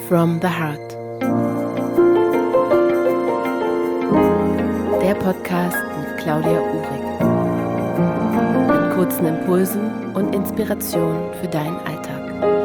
from the Heart. Der Podcast mit Claudia Uhrig. Mit kurzen Impulsen und Inspirationen für deinen Alltag.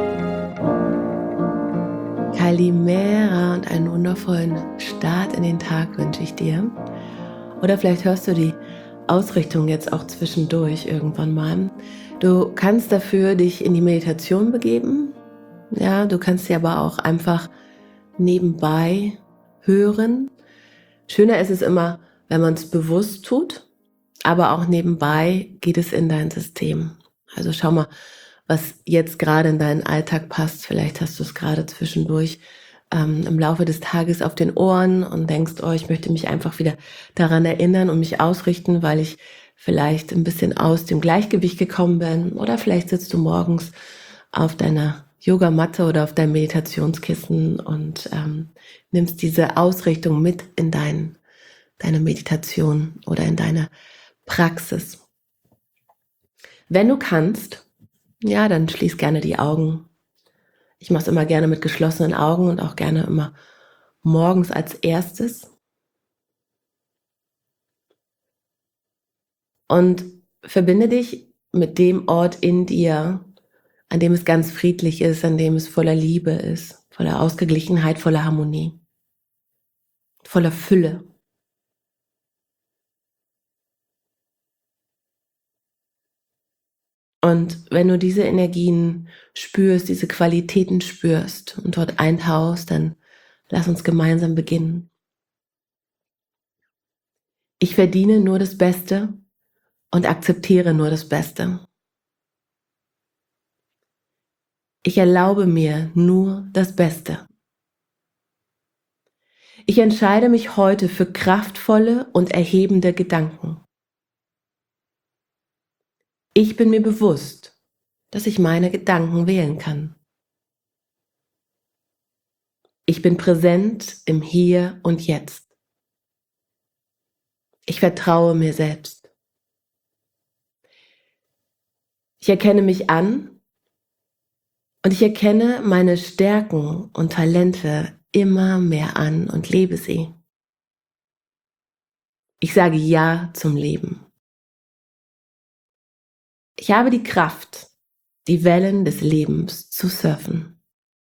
Kalimera und einen wundervollen Start in den Tag wünsche ich dir. Oder vielleicht hörst du die Ausrichtung jetzt auch zwischendurch irgendwann mal. Du kannst dafür dich in die Meditation begeben. Ja, du kannst sie aber auch einfach nebenbei hören. Schöner ist es immer, wenn man es bewusst tut, aber auch nebenbei geht es in dein System. Also schau mal, was jetzt gerade in deinen Alltag passt. Vielleicht hast du es gerade zwischendurch im Laufe des Tages auf den Ohren und denkst, oh, ich möchte mich einfach wieder daran erinnern und mich ausrichten, weil ich vielleicht ein bisschen aus dem Gleichgewicht gekommen bin. Oder vielleicht sitzt du morgens auf deiner Yogamatte oder auf deinem Meditationskissen und nimmst diese Ausrichtung mit in deine Meditation oder in deine Praxis. Wenn du kannst, ja, dann schließ gerne die Augen. Ich mache es immer gerne mit geschlossenen Augen und auch gerne immer morgens als erstes. Und verbinde dich mit dem Ort in dir, an dem es ganz friedlich ist, an dem es voller Liebe ist, voller Ausgeglichenheit, voller Harmonie, voller Fülle. Und wenn du diese Energien spürst, diese Qualitäten spürst und dort eintauchst, dann lass uns gemeinsam beginnen. Ich verdiene nur das Beste und akzeptiere nur das Beste. Ich erlaube mir nur das Beste. Ich entscheide mich heute für kraftvolle und erhebende Gedanken. Ich bin mir bewusst, dass ich meine Gedanken wählen kann. Ich bin präsent im Hier und Jetzt. Ich vertraue mir selbst. Ich erkenne mich an und ich erkenne meine Stärken und Talente immer mehr an und lebe sie. Ich sage Ja zum Leben. Ich habe die Kraft, die Wellen des Lebens zu surfen.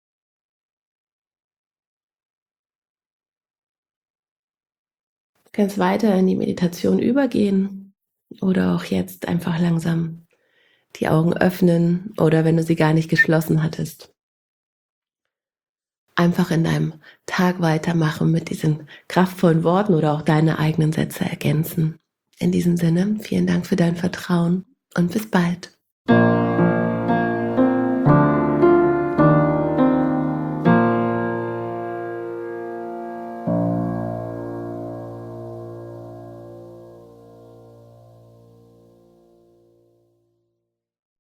Du kannst weiter in die Meditation übergehen oder auch jetzt einfach langsam die Augen öffnen oder wenn du sie gar nicht geschlossen hattest, einfach in deinem Tag weitermachen mit diesen kraftvollen Worten oder auch deine eigenen Sätze ergänzen. In diesem Sinne, vielen Dank für dein Vertrauen und bis bald.